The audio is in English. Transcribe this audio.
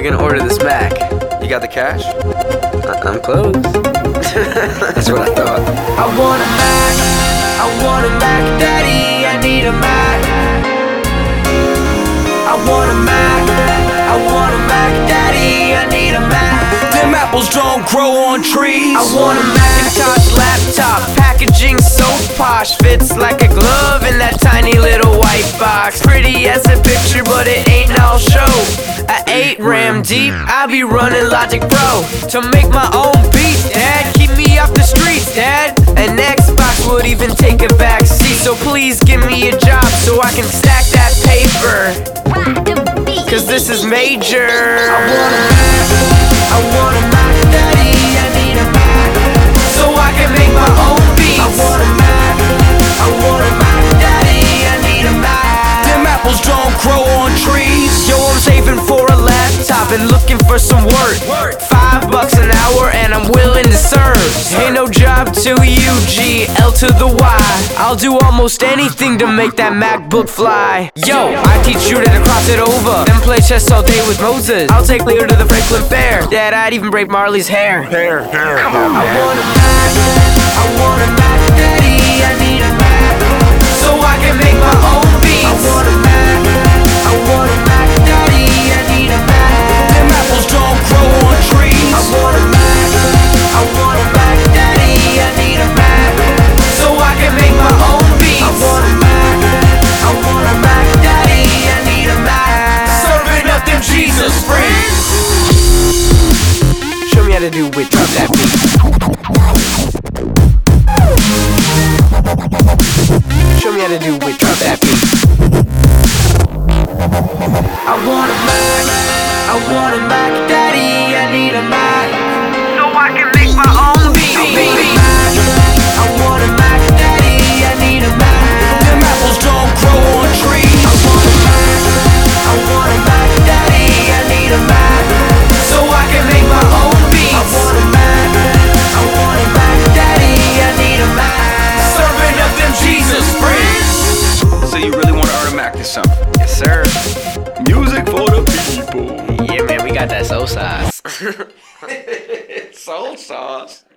gonna order this Mac. You got the cash? I'm close. That's what I thought. I want a Mac, I want a Mac, Daddy, I need a Mac. I want a Mac, I want a Mac, Daddy, I need a Mac. Them apples don't grow on trees. I want a Macintosh laptop, packaging so posh, fits like a glove in that tiny little white box. Pretty as a picture, but it ain't all show. A 8 RAM deep, I be running Logic Pro to make my own beats, Dad. Keep me off the streets, Dad. An Xbox would even take a back seat, so please give me a job so I can stack that paper, cause this is major. I want a Mac, I want a Mac, Daddy, I need a Mac, so I can make my own beats. I want a Mac, I want a Mac, Daddy, I need a Mac. Them apples don't grow on trees. Yo, I'm saving for a laptop and looking for some work. $5 an hour and I'm willing to serve. Ain't no job to UG, L to the Y. I'll do almost anything to make that MacBook fly. Yo, I teach you to cross it over, then play chess all day with Moses. I'll take Leo to the Franklin Fair. Dad, I'd even braid Marley's hair. Come on, I want a Mac, I want a Mac, Daddy, I need a Mac, so I can make my own beats. I want a Mac, I want a Mac, Daddy, I need a Mac. Them apples don't grow on trees. I want a Mac, I want a Mac, Daddy, I need a Mac, so I can make my own beats. I want a Mac, I want a Mac, Daddy, I need a Mac. Serving up them Jesus friends. Show me how to do with that beat. Show me how to do with that beat. I want a Mac, I want a Mac, Daddy, I need a Mac, so I can make my own beats. I want a Mac, Daddy, I need a Mac. Them apples don't grow on trees. I want a Mac, I want a Mac, Daddy, I need a Mac, so I can make my own beats. I want a Mac, I want a Mac, Daddy, I need a Mac. Serving up them Jesus friends. So you really want to earn a Mac this summer? Yes, sir. Music for the people. Yeah, man, we got that soul sauce. Soul sauce.